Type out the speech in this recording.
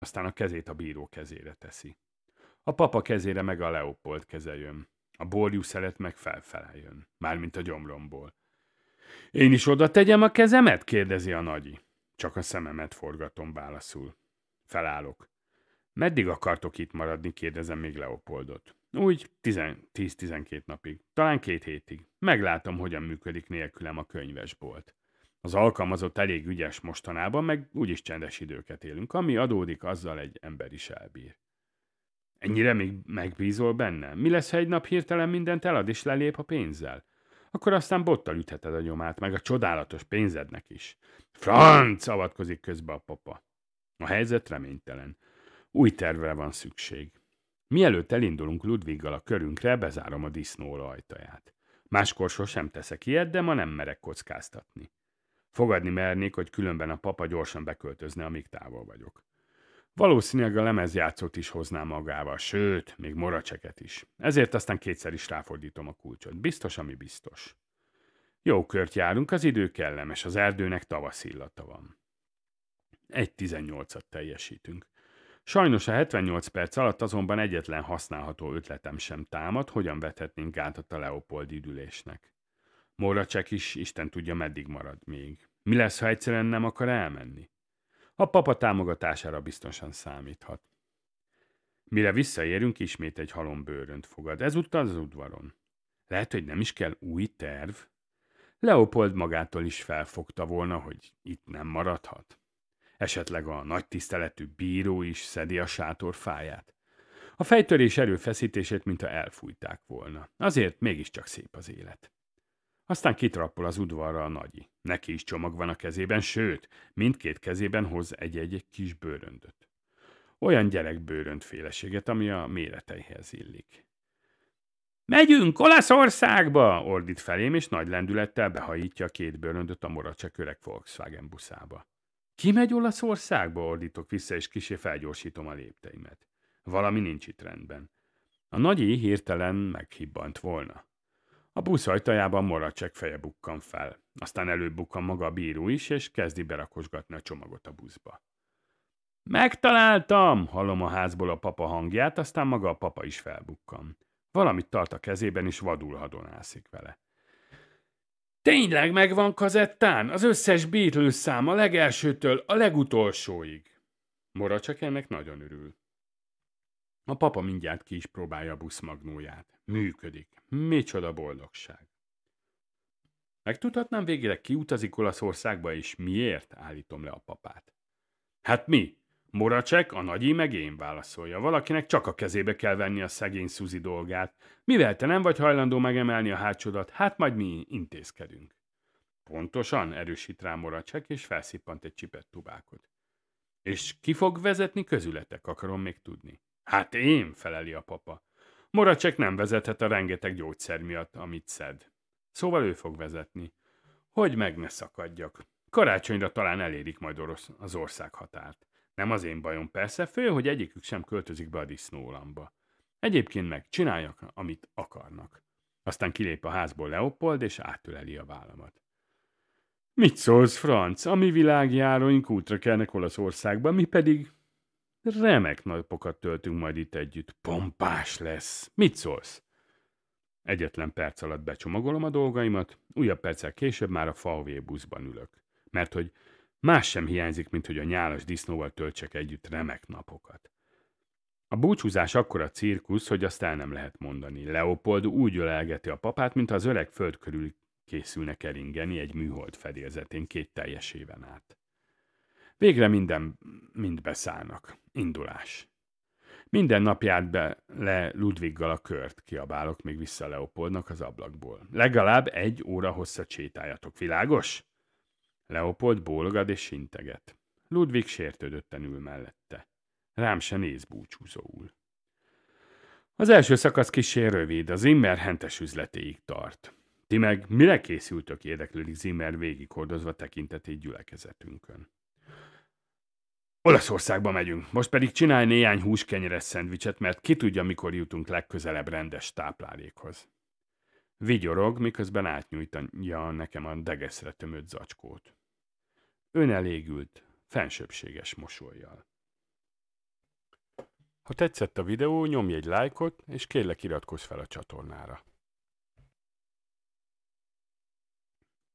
Aztán a kezét a bíró kezére teszi. A papa kezére meg a Leopold keze jön. A borjúszelet meg felfele jön, mármint a gyomromból. Én is oda tegyem a kezemet? Kérdezi a nagyi. Csak a szememet forgatom, válaszul. Felállok. Meddig akartok itt maradni? Kérdezem még Leopoldot. Úgy 10-12 napig, talán 2 hétig. Meglátom, hogyan működik nélkülem a könyvesbolt. Az alkalmazott elég ügyes mostanában, meg úgyis csendes időket élünk. Ami adódik, azzal egy ember is elbír. Ennyire még megbízol benne? Mi lesz, ha egy nap hirtelen mindent elad és lelép a pénzzel? Akkor aztán bottal ütheted a nyomát, meg a csodálatos pénzednek is. Franc! Avatkozik közbe a papa. A helyzet reménytelen. Új tervre van szükség. Mielőtt elindulunk Ludviggal a körünkre, bezárom a disznó ajtaját. Máskor sosem teszek ilyet, de ma nem merek kockáztatni. Fogadni mernék, hogy különben a papa gyorsan beköltözne, amíg távol vagyok. Valószínűleg a lemezjátszót is hozná magával, sőt, még moracseket is. Ezért aztán kétszer is ráfordítom a kulcsot. Biztos, ami biztos. Jó kört járunk, az idő kellemes, az erdőnek tavasz illata van. 1:18-at teljesítünk. Sajnos a 78 perc alatt azonban egyetlen használható ötletem sem támad, hogyan vethetnénk gátat a Leopold üdülésnek. Moracsek is Isten tudja meddig marad még. Mi lesz, ha egyszerűen nem akar elmenni? A papa támogatására biztosan számíthat. Mire visszaérünk, ismét egy halombőrönt fogad. Ezúttal az udvaron. Lehet, hogy nem is kell új terv? Leopold magától is felfogta volna, hogy itt nem maradhat. Esetleg a nagy tiszteletű bíró is szedi a sátor fáját. A fejtörés erőfeszítését, mintha elfújták volna. Azért mégiscsak szép az élet. Aztán kitrappol az udvarra a nagyi. Neki is csomag van a kezében, sőt, mindkét kezében hoz egy-egy kis bőröndöt. Olyan gyerekbőrönd féleséget, ami a méreteihez illik. Megyünk Olaszországba! Ordít felém, és nagy lendülettel behajítja a 2 bőröndöt a moracsek öreg Volkswagen buszába. Ki megy Olaszországba? Ordítok vissza, és kissé felgyorsítom a lépteimet. Valami nincs itt rendben. A nagyi hirtelen meghibbant volna. A busz ajtajában moracsek feje bukkan fel. Aztán előbb bukkan maga a bíró is, és kezdi berakosgatni a csomagot a buszba. Megtaláltam! Hallom a házból a papa hangját, aztán maga a papa is felbukkan. Valamit tart a kezében, és vadul hadonászik vele. Tényleg megvan kazettán? Az összes Beatles szám a legelsőtől a legutolsóig. Moracsek ennek nagyon örül. A papa mindjárt ki is próbálja a buszmagnóját. Működik. Micsoda boldogság. Megtudhatnám végre, ki utazik Olaszországba, és miért? Állítom le a papát. Hát mi? Moracsek, a nagyi, meg én, válaszolja. Valakinek csak a kezébe kell venni a szegény Szuzi dolgát. Mivel te nem vagy hajlandó megemelni a hátsódat, hát majd mi intézkedünk. Pontosan, erősít rá Moracsek, és felszippant egy csipet tubákot. És ki fog vezetni közületek, akarom még tudni. Hát én, feleli a papa. Moracsek nem vezethet a rengeteg gyógyszer miatt, amit szed. Szóval ő fog vezetni. Hogy meg ne szakadjak. Karácsonyra talán elérik majd az ország határt. Nem az én bajom persze, fő, hogy egyikük sem költözik be a disznólamba. Egyébként meg csináljak, amit akarnak. Aztán kilép a házból Leopold, és átöleli a vállamat. Mit szólsz, Franc? A mi világjáróink útra kelnek Olaszországba, mi pedig remek napokat töltünk majd itt együtt. Pompás lesz. Mit szólsz? Egyetlen perc alatt becsomagolom a dolgaimat, újabb perccel később már a VW buszban ülök. Mert hogy más sem hiányzik, mint hogy a nyálas disznóval töltsek együtt remek napokat. A búcsúzás akkora cirkusz, hogy azt el nem lehet mondani. Leopold úgy ölelgeti a papát, mint az öreg föld körül készülne keringeni egy műhold fedélzetén 2 teljes éven át. Végre mind beszállnak. Indulás. Minden nap járt be le Ludviggal a kört, kiabálok még vissza Leopoldnak az ablakból. Legalább 1 óra hosszat sétáljatok, világos? Leopold bólogad és sinteget. Ludvig sértődötten ül mellette. Rám se néz búcsúzóul. Az első szakasz kissé rövid, a Zimmer hentes üzletéig tart. Ti meg mire készültök, érdeklődik Zimmer végighordozva tekintetét gyülekezetünkön. Olaszországba megyünk, most pedig csinálj néhány húskenyeres szendvicset, mert ki tudja, mikor jutunk legközelebb rendes táplálékhoz. Vigyorog, miközben átnyújtja nekem a degeszre tömött zacskót. Önelégült, fensőbbséges mosollyal. Ha tetszett a videó, nyomj egy lájkot, és kérlek iratkozz fel a csatornára.